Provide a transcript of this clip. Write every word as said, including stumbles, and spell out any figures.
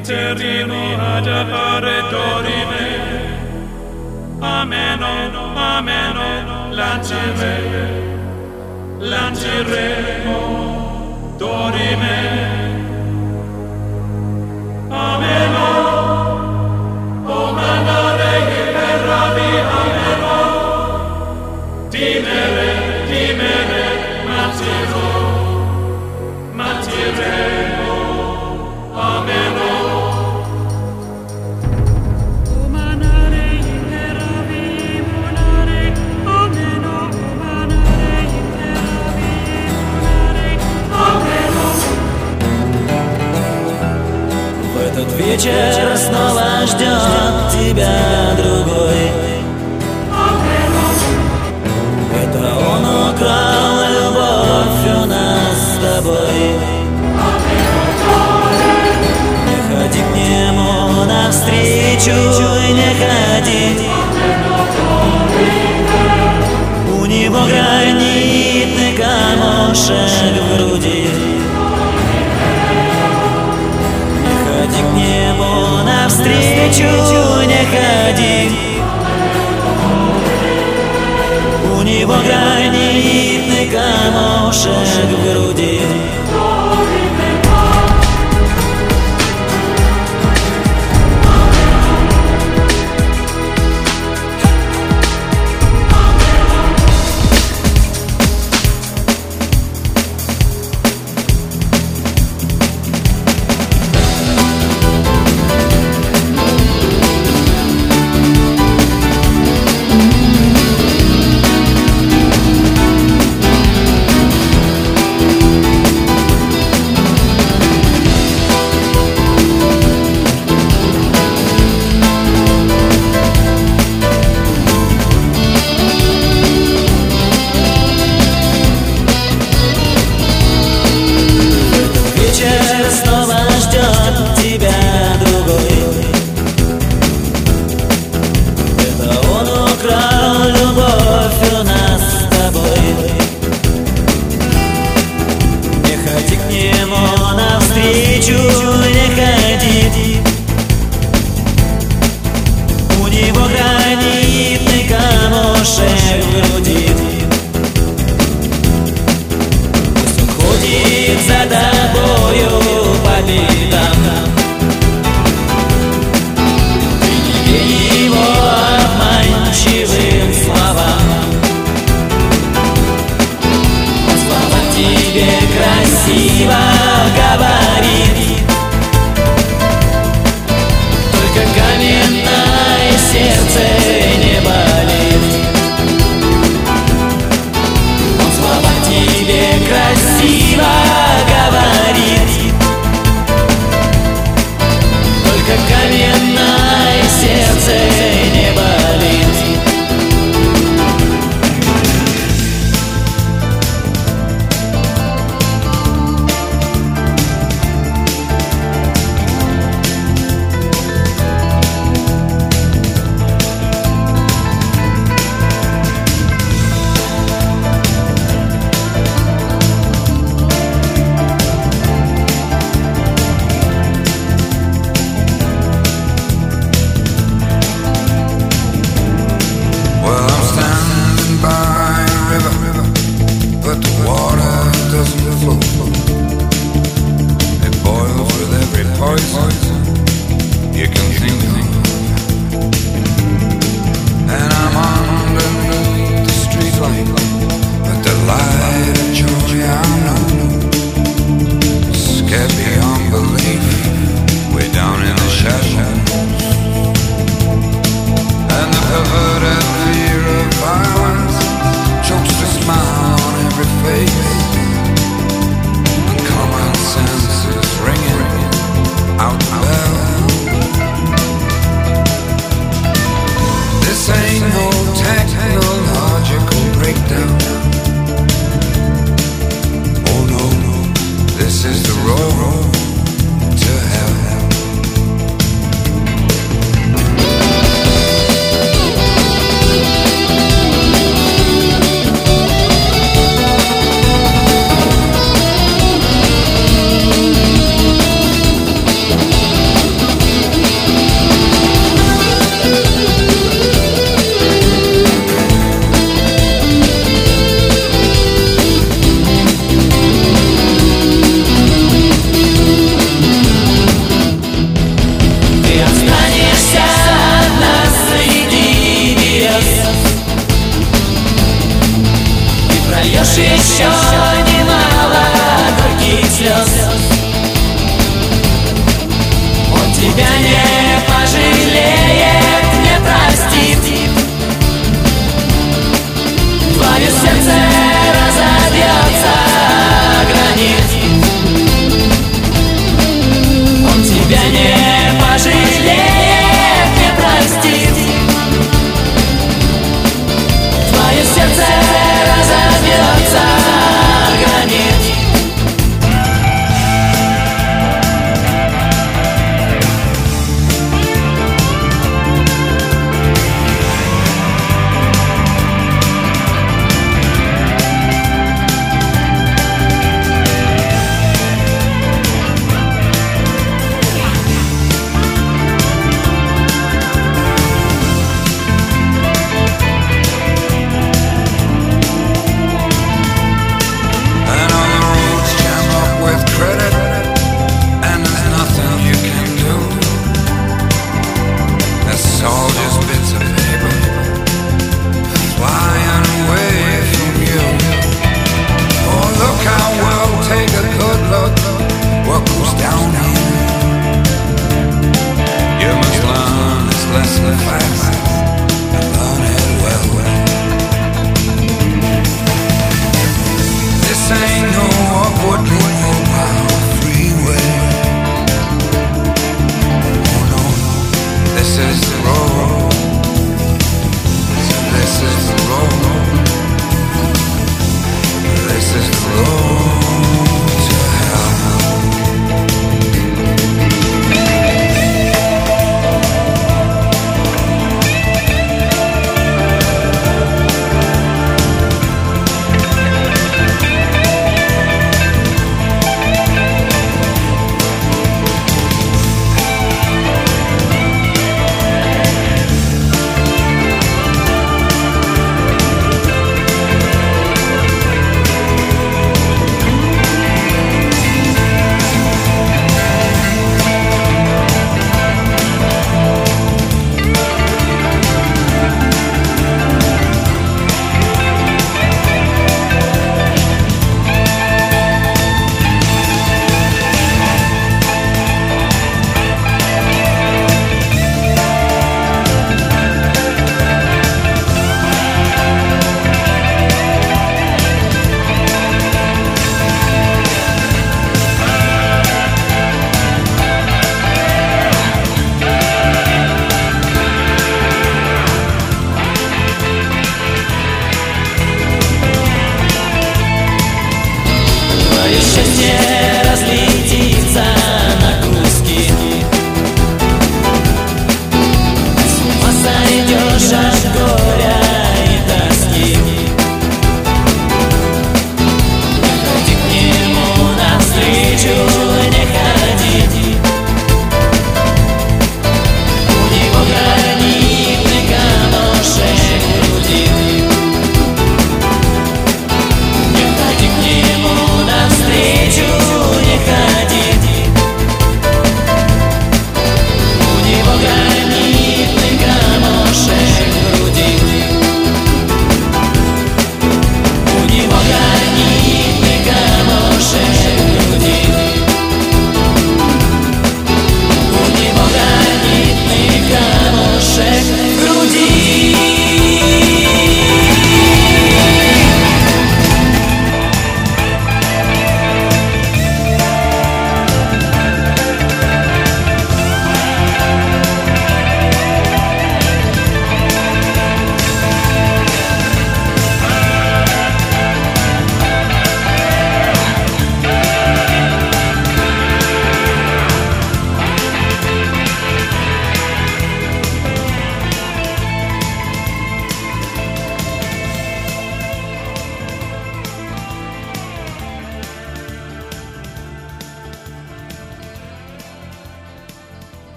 interrimo ad appare dorime. Ameno, ameno, lancire, lanceremo dorime. Ameno, o mandare per rabi, ameno, dimere, dimere, matiro, matiremo, ameno. Этот вечер снова ждет тебя другой. Это он украл любовь у нас с тобой. Не ходи к нему навстречу, не ходи. У него гранитный камушек в груди. К небу навстречу не ходи. У него гранитный камушек в груди. Снова ждет тебя другой. Это он украл любовь у нас с тобой. Не ходи к нему навстречу, не ходи. У него гранитный камушек в груди. Пусть он ходит за тобою по пятам. Ты не верь его обманчивым словам. Он слова тебе красиво говорит. Только каменное сердце не болит. Он слова тебе красиво говорит. Только каменное сердце не болит. прольешь еще немало горьких слез. Он тебя не пожалеет, не простит. Твое сердце разобьется гранит. Он тебя не пожалеет, не простит. Твое сердце разобьется гранит. This ain't no awkward dream.